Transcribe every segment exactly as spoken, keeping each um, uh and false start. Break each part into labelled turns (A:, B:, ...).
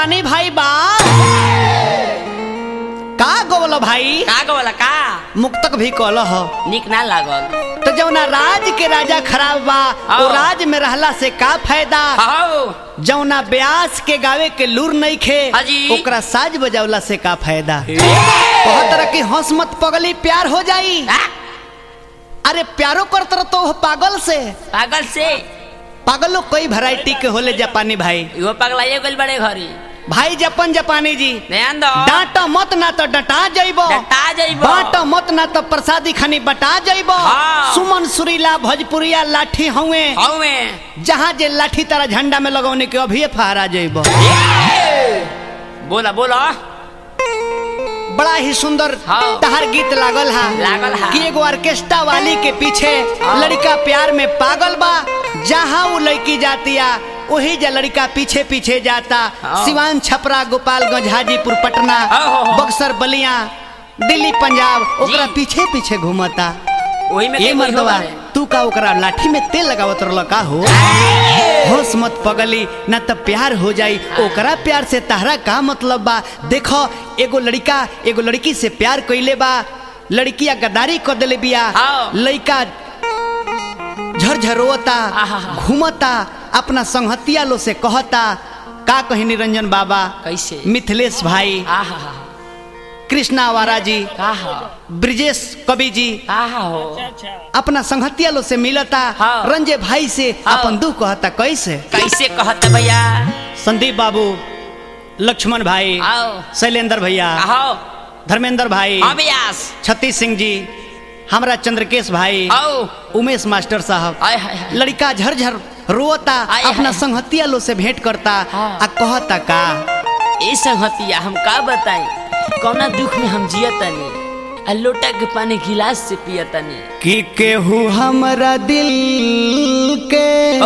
A: जापानी भाई बा का गोवला भाई
B: का गोवला का
A: मुक्तक भी कहल हो
B: निक ना लागल
A: तो जौना राज के राजा खराब बा ओ राज में रहला से का फायदा जौना ब्यास के गावे के लूर नहीं खे ओकरा साज बजावला से का फायदा बहुत तरह की हंस मत पगली प्यार हो जाई अरे प्यारो करत तो पागल से
B: पागल से
A: पागलो कई वैरायटी के होले जापानी भाई
B: यो पगलाइए गइल बड़े घरी
A: भाई जपन जापानी जी
B: ध्यान दो
A: डांटा मत ना तो डटा जाइबो
B: डटा जाइबो
A: बाटा मत ना तो प्रसादी खानी बटा जाइबो
B: हाँ।
A: सुमन सुरीला भोजपुरिया लाठी हवे
B: हवे
A: जहाँ जे लाठी तारा झंडा में लगौने के अभी फहरा जाइबो
B: बोला बोला
A: बड़ा ही सुंदर
B: हाँ।
A: तहार गीत लागल हा
B: लागल हा
A: कि एगो ऑर्केस्ट्रा वाली के पीछे हाँ। लड़का प्यार में पागल बा जहाँ वो लड़की जातिया वही जा लड़का पीछे पीछे जाता हाँ। सिवान छपरा गोपालगंज हाजीपुर पटना बक्सर बलिया दिल्ली पंजाब ओकरा पीछे पीछे घूमता
B: वही में
A: ये मर्दवा तू का ओकरा लाठी में तेल लगावत रहल का हो होश मत पगली ना तो प्यार हो जाई ओकरा प्यार से तहरा का मतलब बा देखो एगो लड़का एगो लड़की से प्यार कइले बा लड़किया गद्दारी कर देले बिया लड़का झरझरोता घूमता अपना संगतिया लो से कहता का कही निरंजन बाबा
B: कैसे
A: मिथिलेश भाई कृष्णा आवारा जी ब्रिजेश कवि जी
B: हो
A: अपना संगतिया लो से मिलता
B: हाँ।
A: रंजे भाई से अपन दुख कहता कैसे
B: कैसे कहता भैया
A: संदीप बाबू लक्ष्मण भाई शैलेंद्र भैया धर्मेंद्र भाई छत्तीस सिंह जी हमारा चंद्रकेश भाई उमेश मास्टर साहब लड़का झरझर रोता अपना संगतिया लो से भेंट करता आ कहता का
B: ए संगतिया हम का बताई कौना दुख में हम जियतनी आ लोटा के पानी गिलास से पियतनी
A: कि केहू हमरा दिल के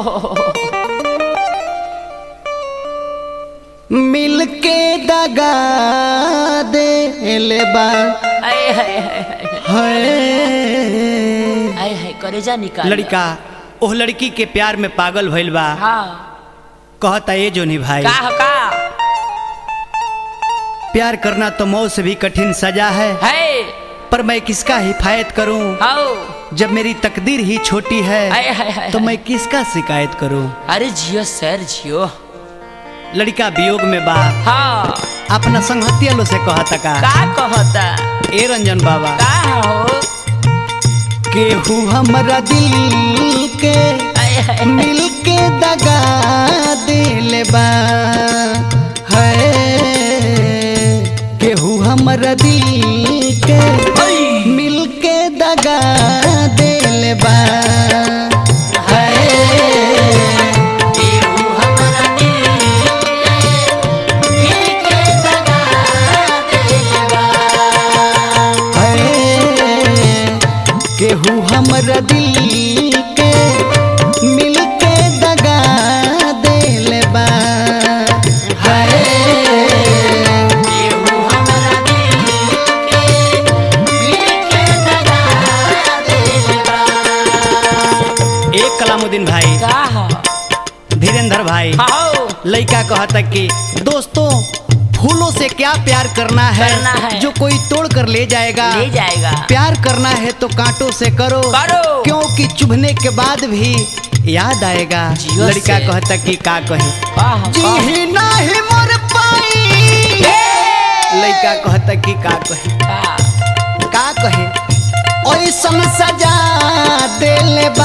A: मिल के दगा दे ले बा
B: हाय हाय हाय हाय हाय करेजा निकाल
A: लड़का ओह लड़की के प्यार में पागल भइल बा
B: हाँ।
A: कहता ये जो नहीं भाई
B: का का
A: प्यार करना तो मौत से भी कठिन सजा है,
B: है।
A: पर मैं किसका हिफायत करूं जब मेरी तकदीर ही छोटी है, है, है, है तो मैं किसका शिकायत करूं।
B: अरे जियो सर जियो
A: लड़का वियोग में बा
B: हाँ।
A: अपना संगतिया लो से कहता का
B: का कहता
A: ए रंजन बाबा
B: का हो
A: केहू हमरा दिल के मिल के दगा दिल बा है केहू हमरा दिल के मिल के दगा दिल बा केहू हमरा दिल के मिल के दगा दिल बा
B: केहू हमरा दिल के मिल के दगा दिल बा।
A: एक कलामुद्दीन भाई धीरेन्द्र भाई लड़का कहता कि दोस्तों फूलों से क्या प्यार करना है,
B: करना है।
A: जो कोई तोड़ कर ले जाएगा
B: ले जाएगा
A: प्यार करना है तो कांटों से करो, करो। क्योंकि चुभने के बाद भी याद आएगा। लड़का कहता कि का कहे जी नहीं मर पाई लड़का कहता कि का कहे का कहे ऐसन सजा दिल बा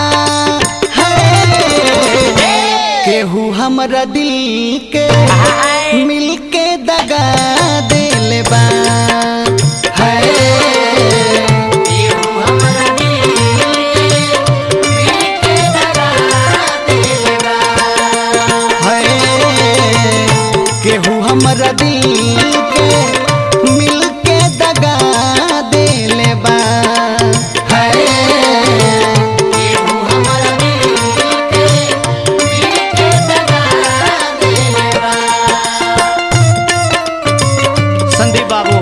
A: केहू हमरा दिल के मिल के दगा दिल बा है
B: केहू हमरा दिल के मिल के दगा दिल बा
A: है केहू हमरा दिल के मिल के दगा दिल बा है
B: केहू हमरा दिल के मिल के दगा दिल बा।
A: संदीप बाबू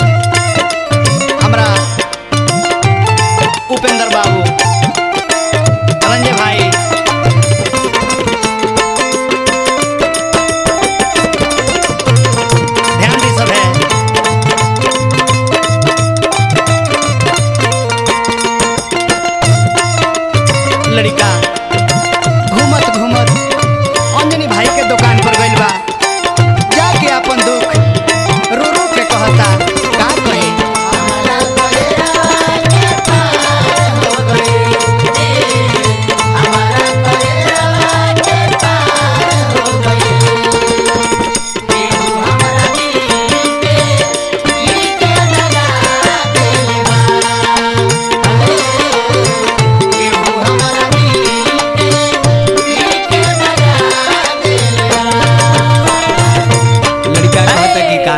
A: हमरा उपेंद्र बाबू रंजे भाई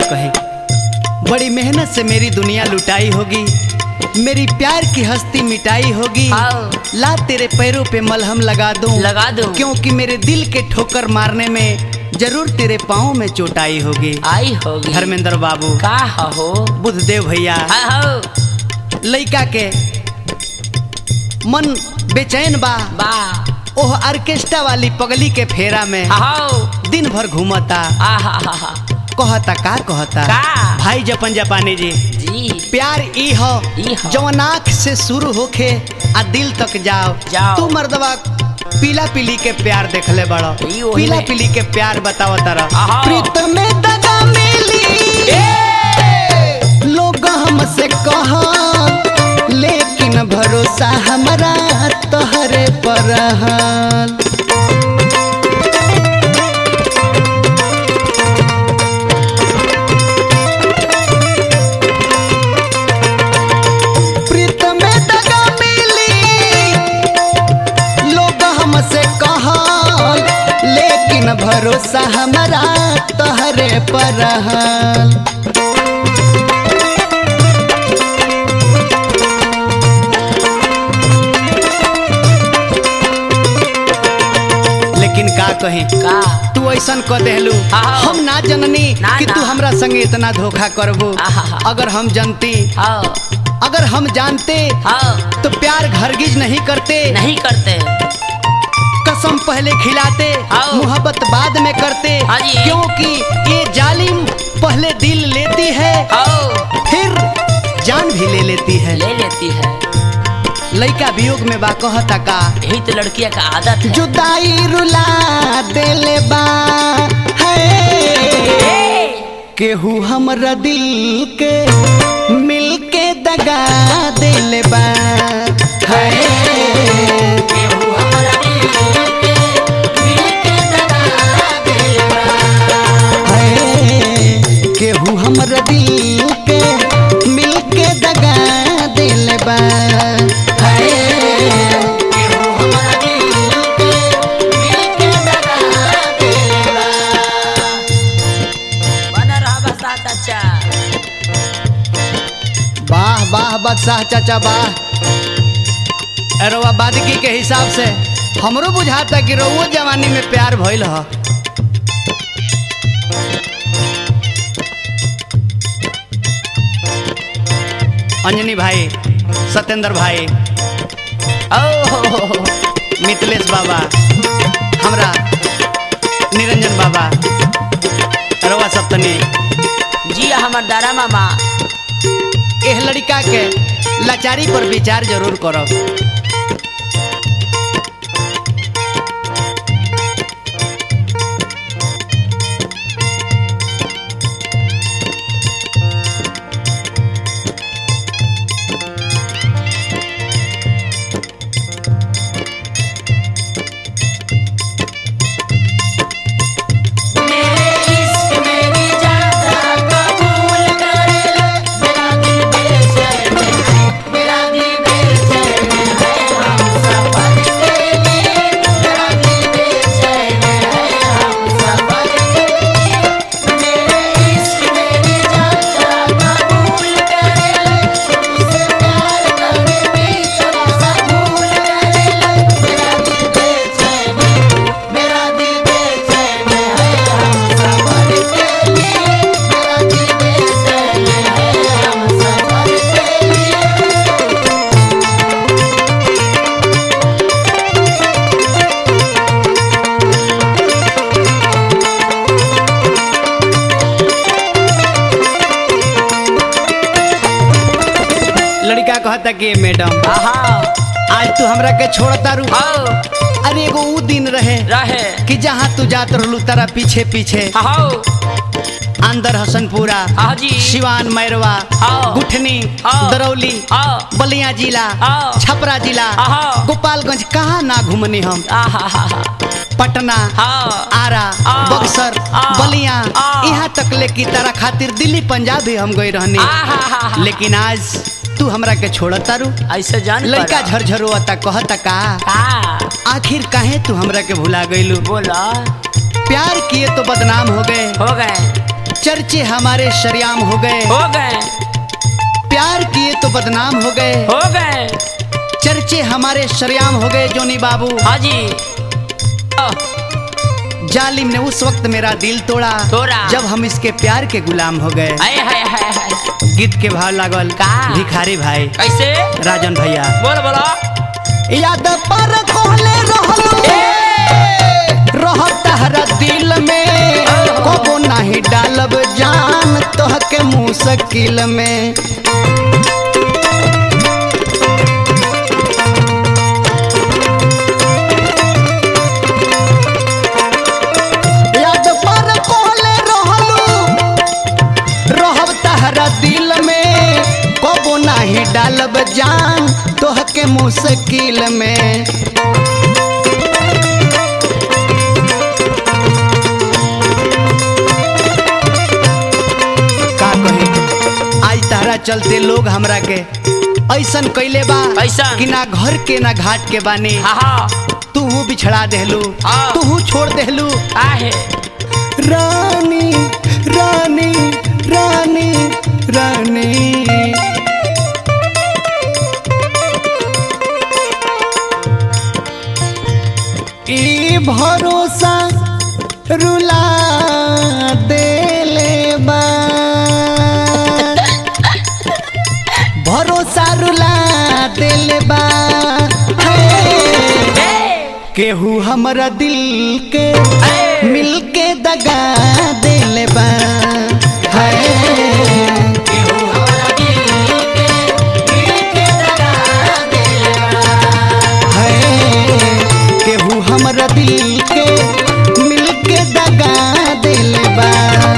A: कहे, बड़ी मेहनत से मेरी दुनिया लुटाई होगी, मेरी प्यार की हस्ती मिटाई होगी, ला तेरे पैरों पे मलहम लगा दूं
B: लगा दूं
A: क्योंकि मेरे दिल के ठोकर मारने में जरूर तेरे पाँव में चोट आई होगी
B: आई होगी।
A: धर्मेंद्र बाबू
B: का हो
A: बुद्धदेव भैया लइका के मन बेचैन बा
B: बा
A: ओह ऑर्केस्ट्रा वाली पगली के फेरा में दिन भर घूमता कहता का कहता
B: का?
A: भाई जपन जापानी जी
B: जी
A: प्यार ई हो जवन आँख से शुरू होके आ दिल तक जाओ,
B: जाओ।
A: तू मर्दवा पीला पीली के प्यार देखले बड़ो, पीला पीली के प्यार बताओ तारा प्रीत में दगा मिली लोग हमसे कहा लेकिन भरोसा हमारा तोहरे पर हाल। प्रीत में दगा मिली लोग हमसे कहा लेकिन भरोसा हमारा तोहरे पर हाल। लेकिन का कहे
B: का
A: तू ऐसन कह देलू, हम ना जननी
B: ना,
A: कि तू
B: ना।
A: हमरा संगे इतना धोखा करबू। अगर हम जानती अगर हम जानते तो प्यार घरगिज नहीं करते
B: नहीं करते,
A: कसम पहले खिलाते मोहब्बत बाद में करते क्योंकि ये जालिम पहले दिल लेती है फिर जान भी ले लेती है
B: ले लेती है।
A: लइका वियोग में बा कहता का
B: यही तो लड़कियां का आदत है।
A: जुदाई रुला देले बा है केहू हमरा दिल के मिल के दगा देले बा है
B: केहू हमरा दिल के मिल के दगा देले बा
A: है केहू हमरा दिल के मिल के दगा देले बा वाह वाह बादशाह चाचा वाह। अरवा बादगी के हिसाब से हमरो बुझाता कि रउओ जवानी में प्यार भइल ह। अंजनी भाई, सत्येंद्र भाई, ओ मिथिलेश बाबा, हमरा निरंजन बाबा, रवा सप्तनी
B: जी हमार दारा मामा
A: एह लड़का के लाचारी पर विचार जरूर करब। कहता कि मैडम आज तू हमरा के छोड़ता रू। अरे एगो ऊ दिन रहे
B: रहे
A: कि जहाँ तू जात रहलू तारा पीछे पीछे अंदर हसनपुरा, सिवान, मैरवा, गुठनी, दरौली, बलिया जिला, छपरा जिला, गोपालगंज, कहाँ ना घूमनी हम। पटना, आरा, बक्सर, बलिया, यहाँ तक ले की तारा खातिर दिल्ली पंजाब भी हम गई रहनी। लेकिन आज तू हमरा के छोड़ता रू।
B: ऐसे जान
A: लड़का झरझरुआता कहता का आखिर काहे तू हमरा के भुला गईलू।
B: बोला
A: प्यार किए तो बदनाम हो गए
B: हो गए
A: चर्चे हमारे शरियाम हो गए
B: हो गए
A: प्यार किए तो बदनाम हो गए
B: हो गए
A: चर्चे हमारे शरियाम हो गए जोनी बाबू।
B: हाँ जी
A: जालिम ने उस वक्त मेरा दिल तोड़ा
B: तोड़ा
A: जब हम इसके प्यार के गुलाम हो गए।
B: हाय हाय हाय हाय
A: गीत के भाव लागल
B: का
A: भिखारी भाई
B: कैसे
A: राजन भैया
B: बोल बोलो
A: याद पर कोहले रहलो रह तहरा दिल में कबो नहीं डालब जान तोहके मुश्किल में याद पर कोहले रहलो रहब तहरा दिल में कबो नहीं डालब जान तोहके मुश्किल में का कही आज तारा चलते लोग हमरा के ऐसन कैले बा
B: ऐसन
A: कि ना घर के ना घाट के बानी
B: हाँ
A: तू बिछड़ा देहलू
B: हाँ।
A: तू छोड़ देहलू
B: आहे
A: रानी रानी रानी रानी ई भरोसा रुला देले बा भरोसा रुला देले बा केहू हमरा दिल के मिल के दगा देले बा केहू हमरा दिल के मिल के दगा देले बा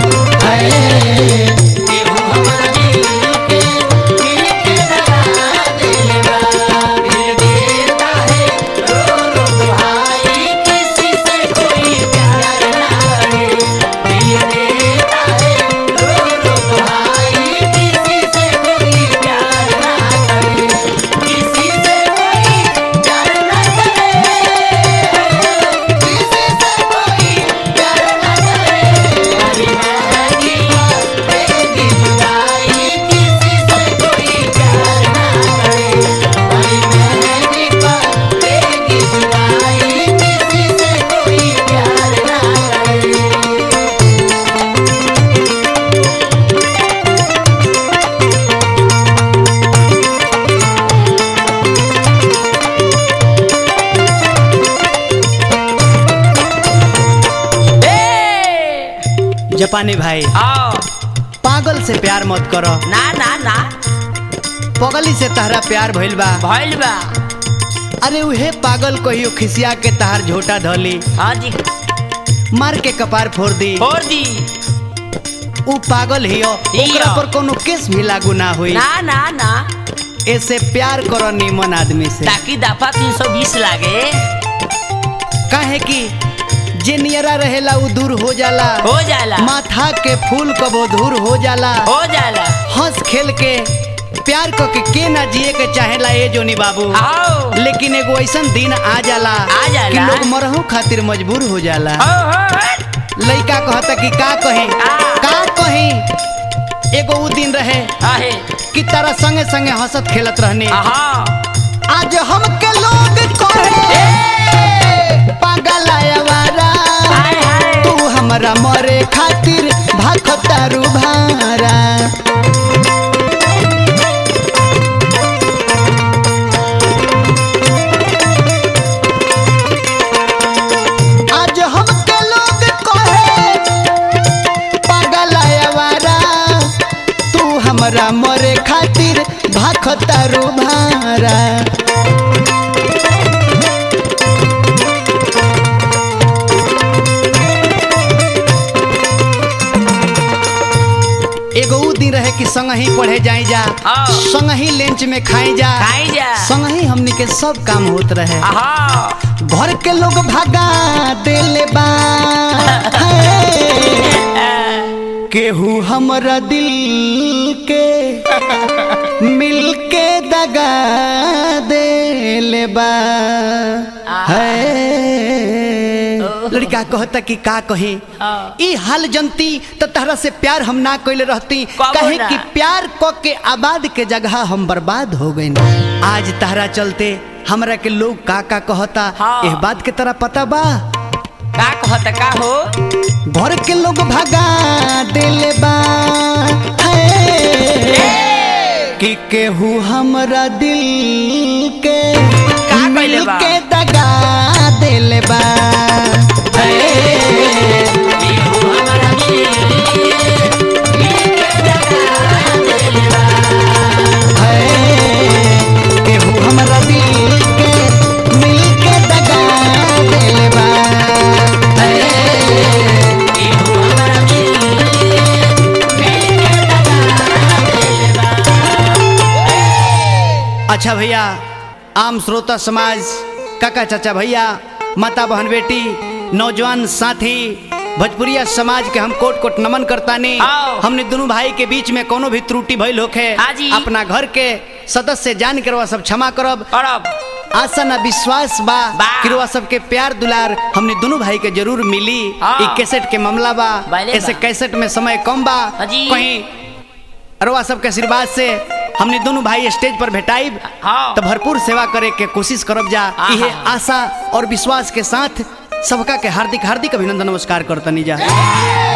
A: जापानी भाई
B: आओ
A: पागल से प्यार मत करो
B: ना ना ना
A: पगली से तहरा प्यार भइल बा
B: भइल बा
A: अरे उहे पागल कहियो खिसिया के तहार झोटा धली
B: हाँ जी
A: मार के कपार फोड़ दी
B: फोड़ दी
A: उ पागल हियो ओकरा पर कोनो केस भी लागू ना हुई
B: ना ना ना
A: ऐसे प्यार करो नीमन आदमी से
B: ताकि दफा तीन सौ बीस लागे
A: काहे कि जे नियरा रहेला उ दूर हो जाला
B: हो जाला
A: माथा के फूल कबो दूर हो जाला
B: हो जाला
A: हंस खेल के प्यार को के, के ना जिए के चाहेला ए जोनी बाबू
B: आओ
A: लेकिन एगो ऐसन दिन आ जाला
B: आ जाला
A: कि लोग मरहू खातिर मजबूर हो जाला
B: हो हो
A: लइका कहता कि का कही का कही एगो उ दिन रहे
B: आहे
A: कि तारा संगे संगे हंसत खेलत रहनी
B: हाँ
A: आज हमके लोग कहे पागल आवारा तू हमरा मरे खातिर भाखतारू भारा आज हमके लोग कहे पागल आवारा तू हमरा मरे खातिर भाखतारू भारा एगो उ दिन रहे कि संग ही पढ़े जाई जा
B: हाँ।
A: संग ही लंच में खाई जा
B: खाई जा
A: संग ही हमनी के सब काम होत रहे
B: हाँ
A: घर के लोग भगा देले बा केहू हमरा दिल के मिल के दगा देले बा है लड़का कहता कि का कहे
B: हाँ।
A: ई हाल जनती तो तहरा से प्यार हम ना कइले रहती
B: कबो
A: कहे
B: ना।
A: कि प्यार क के आबाद के जगह हम बर्बाद हो गए आज तहरा चलते हमरा के लोग का का कहता
B: हाँ।
A: एह बात के तरह पता बा
B: का कहता का हो
A: घर के लोग भगा देले बा कि केहू हमरा दिल के
B: का कइले बा?
A: के दगा देले बा केहू हमरा दिल के मिल के दगा देले बा अच्छा भैया आम श्रोता समाज काका चाचा भैया माता बहन बेटी नौजवान साथी भोजपुरिया समाज के हम कोट कोट नमन करता नहीं
B: आओ।
A: हमने दोनों भाई के बीच में कोनो भी त्रुटि भइल होखे
B: हाँ जी।
A: अपना घर के सदस्य जान करवा सब क्षमा करब
B: और अब
A: आशा ना विश्वास बा
B: बा।
A: कि रउआ सबके प्यार दुलार हमने दोनों भाई के जरूर मिली
B: हाँ।
A: ई कैसेट के मामला बा
B: बाले
A: ऐसे
B: बा।
A: कैसेट में समय कम बा
B: हाँ जी।
A: कहीं रउआ सबके आशीर्वाद से हमने दोनों भाई स्टेज पर भेटाइब
B: हाँ।
A: तो भरपूर सेवा करे के कोशिश करब जा
B: आहा।
A: इहे आशा और विश्वास के साथ सबका के हार्दिक हार्दिक अभिनंदन नमस्कार करतनी जा।